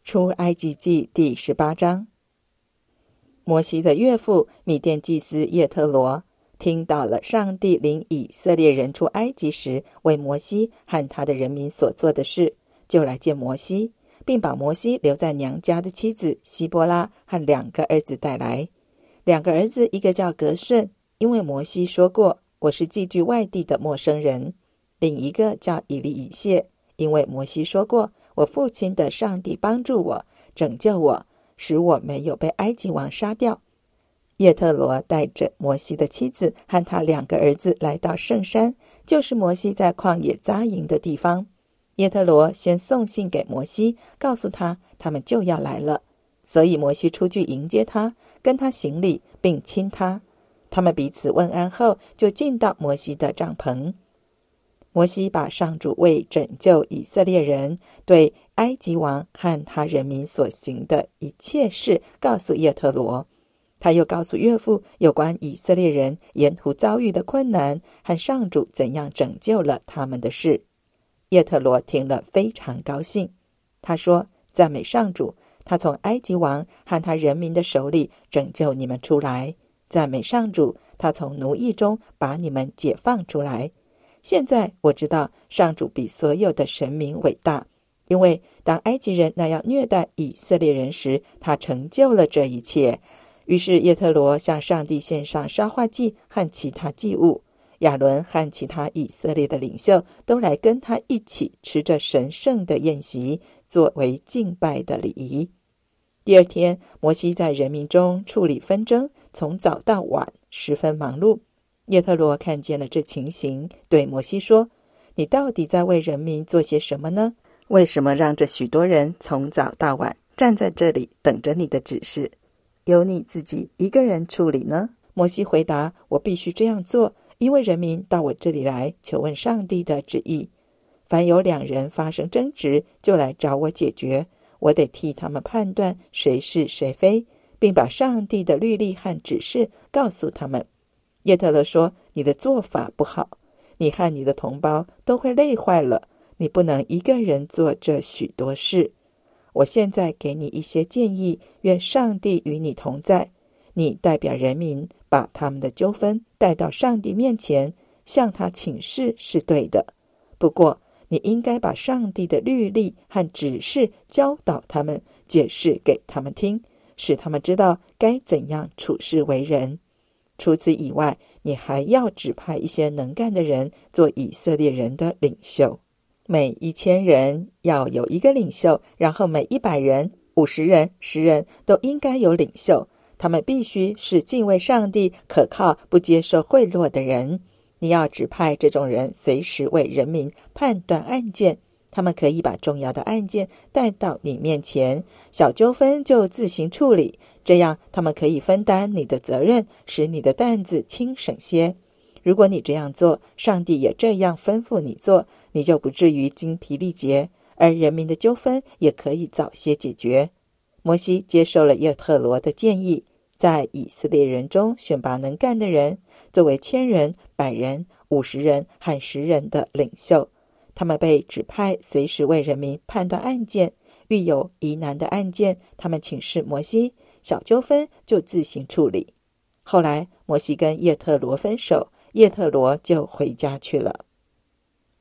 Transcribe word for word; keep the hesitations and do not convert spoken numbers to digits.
出埃及记第十八章。摩西的岳父米甸祭司叶特罗听到了上帝领以色列人出埃及时为摩西和他的人民所做的事，就来见摩西，并把摩西留在娘家的妻子希波拉和两个儿子带来。两个儿子，一个叫革顺，因为摩西说过我是寄居外地的陌生人；另一个叫以利以谢，因为摩西说过我父亲的上帝帮助我，拯救我，使我没有被埃及王杀掉。叶特罗带着摩西的妻子和他两个儿子来到圣山，就是摩西在旷野扎营的地方。叶特罗先送信给摩西，告诉他他们就要来了，所以摩西出去迎接他，跟他行礼，并亲他。他们彼此问安后，就进到摩西的帐篷。摩西把上主为拯救以色列人对埃及王和他人民所行的一切事告诉叶特罗，他又告诉岳父有关以色列人沿途遭遇的困难和上主怎样拯救了他们的事。叶特罗听了非常高兴，他说：赞美上主，他从埃及王和他人民的手里拯救你们出来；赞美上主，他从奴役中把你们解放出来。现在我知道上主比所有的神明伟大，因为当埃及人那样虐待以色列人时，他成就了这一切。于是叶特罗向上帝献上烧化祭和其他祭物，亚伦和其他以色列的领袖都来跟他一起吃着神圣的宴席，作为敬拜的礼仪。第二天，摩西在人民中处理纷争，从早到晚十分忙碌。叶特罗看见了这情形，对摩西说：你到底在为人民做些什么呢？为什么让这许多人从早到晚站在这里等着你的指示，由你自己一个人处理呢？摩西回答：我必须这样做，因为人民到我这里来求问上帝的旨意。凡有两人发生争执，就来找我解决，我得替他们判断谁是谁非，并把上帝的律例和指示告诉他们。叶特罗说：你的做法不好，你和你的同胞都会累坏了，你不能一个人做这许多事。我现在给你一些建议，愿上帝与你同在。你代表人民，把他们的纠纷带到上帝面前，向他请示是对的。不过你应该把上帝的律例和指示教导他们，解释给他们听，使他们知道该怎样处事为人。除此以外，你还要指派一些能干的人做以色列人的领袖。每一千人要有一个领袖，然后每一百人、五十人、十人都应该有领袖。他们必须是敬畏上帝、可靠、不接受贿赂的人。你要指派这种人随时为人民判断案件，他们可以把重要的案件带到你面前，小纠纷就自行处理，这样他们可以分担你的责任，使你的担子轻省些。如果你这样做，上帝也这样吩咐你做，你就不至于精疲力竭，而人民的纠纷也可以早些解决。摩西接受了叶特罗的建议，在以色列人中选拔能干的人，作为千人、百人、五十人和十人的领袖。他们被指派随时为人民判断案件，遇有疑难的案件，他们请示摩西，小纠纷就自行处理。后来摩西跟叶特罗分手，叶特罗就回家去了。